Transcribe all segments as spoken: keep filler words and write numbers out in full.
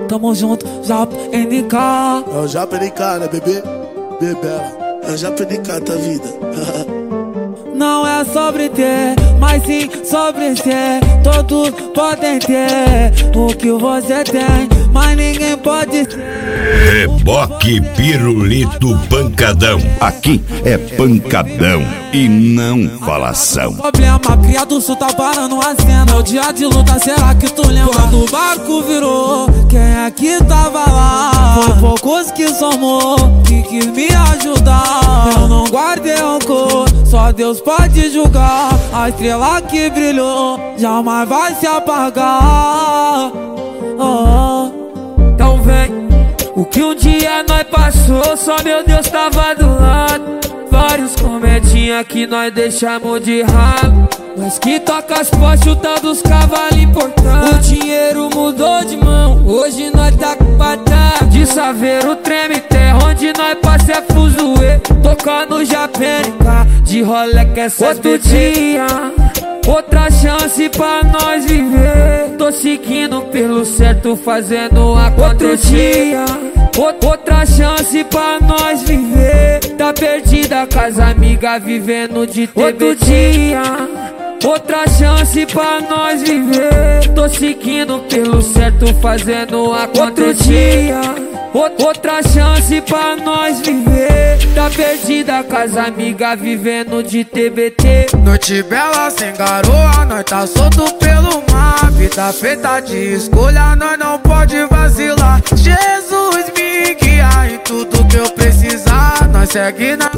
tamo junto, Japa N K. É o Japa N K, né, bebê? Bebela, é o Japa N K, tá vida. Não é sobre ter, mas sim sobre ser. Todos podem ter o que você tem, mas ninguém pode ter. Reboque Pirulito Pancadão. Aqui é pancadão e não falação. Problema, cria do sul tá parando a cena. O dia de luta, será que tu lembra? Quando o barco virou, quem é que tava lá? Foi poucos que somou, que quis me ajudar. Eu não guardei rancor, só Deus pode julgar. A estrela que brilhou jamais vai se apagar. Oh, então vem. O que um dia nós passou, só meu Deus tava do lado. Vários comedinha que nós deixamos de ralo. Nós que toca as pós chutando os cavalos importantes. O dinheiro mudou de mão, hoje nós tá com batalha. De saveiro treme terra, onde nós passa é fuzuê. Toca no Japênica, de rolê que é outro dia, outra chance pra nós viver. Tô seguindo pelo certo, fazendo a outro dia, outra chance pra nós viver. Tá perdida com as amigas, vivendo de T V. Outro dia, outra chance pra nós viver. Tô seguindo pelo certo, fazendo a outro dia, outra chance pra nós viver. Tá perdida com as amigas, vivendo de T B T. Noite bela sem garoa, nós tá solto pelo mar. Vida feita de escolha, nós não pode vacilar. Jesus me guia em tudo que eu precisar. Nós segue na...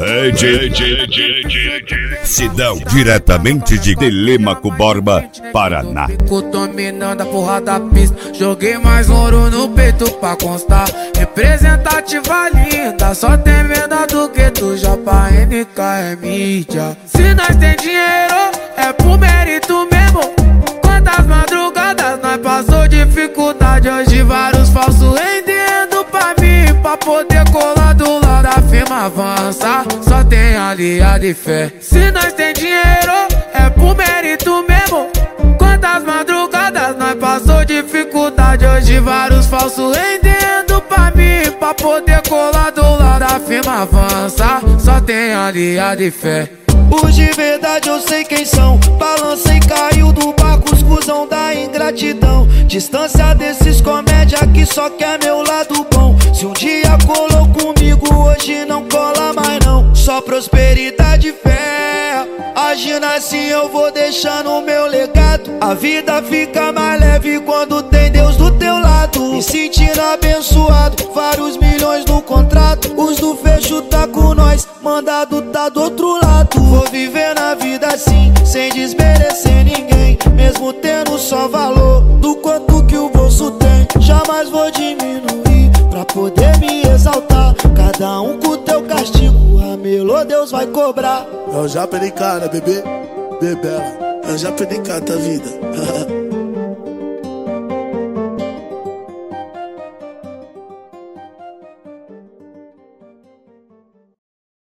Sidão, diretamente de Telêmaco Borba, Paraná. Fico dominando a porra da pista. Joguei mais ouro no peito pra constar. Representativa linda, só tem venda do que tu. Japa N K é mídia. Se nós tem dinheiro, é por mérito mesmo. Quantas madrugadas nós passou dificuldade. Hoje vários falsos rendendo pra mim, pra poder colar do lado da firma avança. Só tem aliado e fé. Se nós tem dinheiro, é por mérito mesmo. Quantas madrugadas nós passou dificuldade. Hoje vários falsos rendendo pra mim, pra poder colar do lado da firma avança. Só tem aliado e fé. Os de verdade eu sei quem são. Balança e caiu do barco, os cuzão da ingratidão. Distância desses comédia que só quer meu lado bom. Se um dia colou comigo, hoje não cola mais não. Só prosperidade e fé. Agindo assim eu vou deixando o meu legado. A vida fica mais leve quando tem Deus do teu lado. Me sentindo abençoado, vários milhões no contrato. Os do fecho tá com nós, mandado tá do outro lado. Vou viver na vida assim, sem desmerecer ninguém. Mesmo tendo só valor do quanto que o bolso tem. Jamais vou diminuir pra poder me exaltar. Cada um com teu castigo, a melô Deus vai cobrar. É o Japa N K, né, bebê? Bebela, é o Japa N K, tá vida.